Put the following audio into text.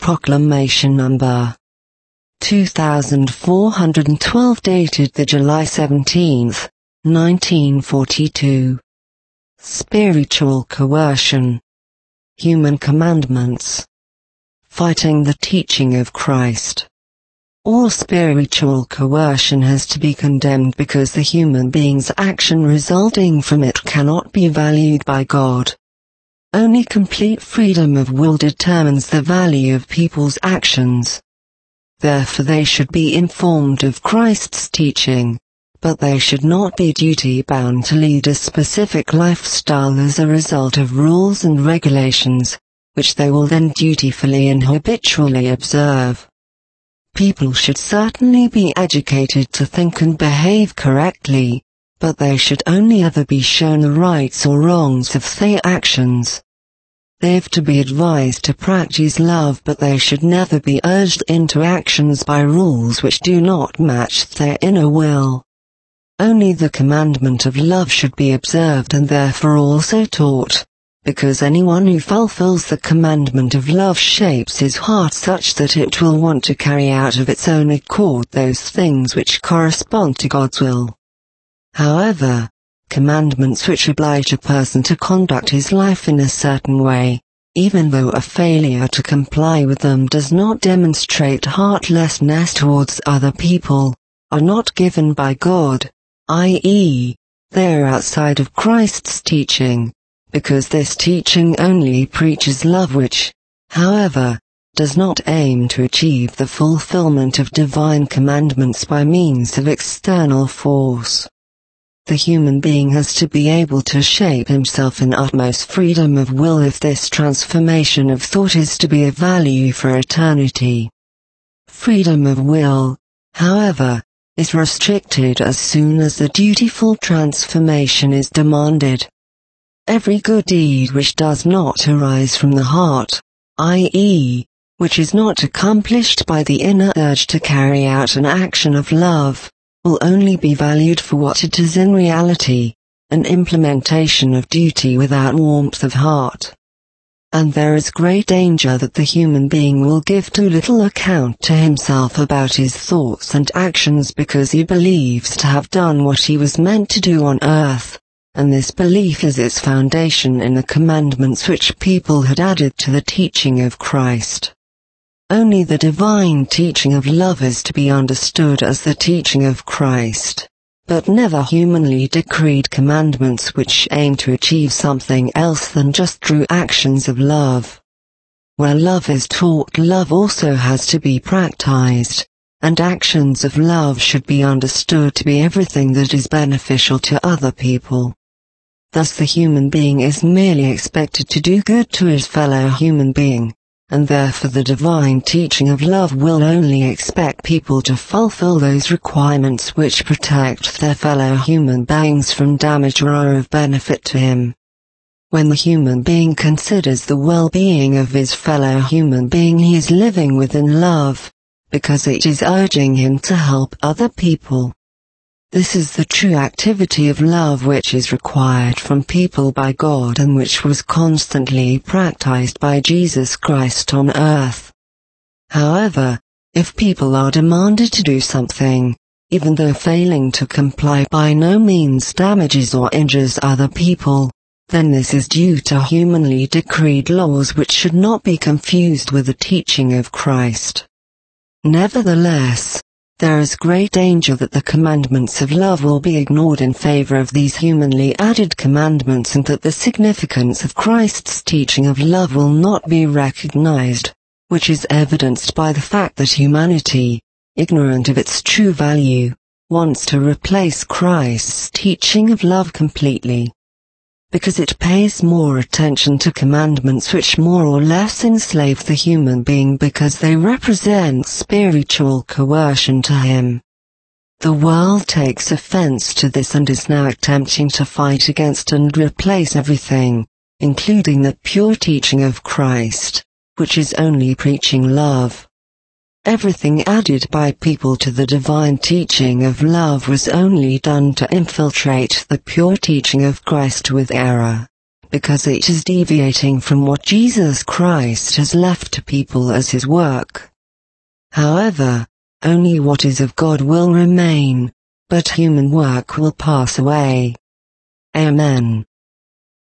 Proclamation Number 2412 dated the July 17, 1942. Spiritual coercion. Human commandments. Fighting the teaching of Christ. All spiritual coercion has to be condemned because the human being's action resulting from it cannot be valued by God. Only complete freedom of will determines the value of people's actions. Therefore they should be informed of Christ's teaching, but they should not be duty-bound to lead a specific lifestyle as a result of rules and regulations, which they will then dutifully and habitually observe. People should certainly be educated to think and behave correctly, but they should only ever be shown the rights or wrongs of their actions. They have to be advised to practice love, but they should never be urged into actions by rules which do not match their inner will. Only the commandment of love should be observed and therefore also taught, because anyone who fulfills the commandment of love shapes his heart such that it will want to carry out of its own accord those things which correspond to God's will. However, commandments which oblige a person to conduct his life in a certain way, even though a failure to comply with them does not demonstrate heartlessness towards other people, are not given by God, i.e., they are outside of Christ's teaching, because this teaching only preaches love which, however, does not aim to achieve the fulfillment of divine commandments by means of external force. The human being has to be able to shape himself in utmost freedom of will if this transformation of thought is to be of value for eternity. Freedom of will, however, is restricted as soon as the dutiful transformation is demanded. Every good deed which does not arise from the heart, i.e., which is not accomplished by the inner urge to carry out an action of love, will only be valued for what it is in reality, an implementation of duty without warmth of heart. And there is great danger that the human being will give too little account to himself about his thoughts and actions because he believes to have done what he was meant to do on earth, and this belief is its foundation in the commandments which people had added to the teaching of Christ. Only the divine teaching of love is to be understood as the teaching of Christ, but never humanly decreed commandments which aim to achieve something else than just true actions of love. Where love is taught, love also has to be practiced, and actions of love should be understood to be everything that is beneficial to other people. Thus the human being is merely expected to do good to his fellow human being, and therefore the divine teaching of love will only expect people to fulfill those requirements which protect their fellow human beings from damage or are of benefit to him. When the human being considers the well-being of his fellow human being, he is living within love, because it is urging him to help other people. This is the true activity of love which is required from people by God and which was constantly practiced by Jesus Christ on earth. However, if people are demanded to do something, even though failing to comply by no means damages or injures other people, then this is due to humanly decreed laws which should not be confused with the teaching of Christ. Nevertheless, there is great danger that the commandments of love will be ignored in favor of these humanly added commandments and that the significance of Christ's teaching of love will not be recognized, which is evidenced by the fact that humanity, ignorant of its true value, wants to replace Christ's teaching of love completely. Because it pays more attention to commandments which more or less enslave the human being because they represent spiritual coercion to him. The world takes offense to this and is now attempting to fight against and replace everything, including the pure teaching of Christ, which is only preaching love. Everything added by people to the divine teaching of love was only done to infiltrate the pure teaching of Christ with error. because it is deviating from what Jesus Christ has left to people as his work. However, only what is of God will remain, but human work will pass away. Amen.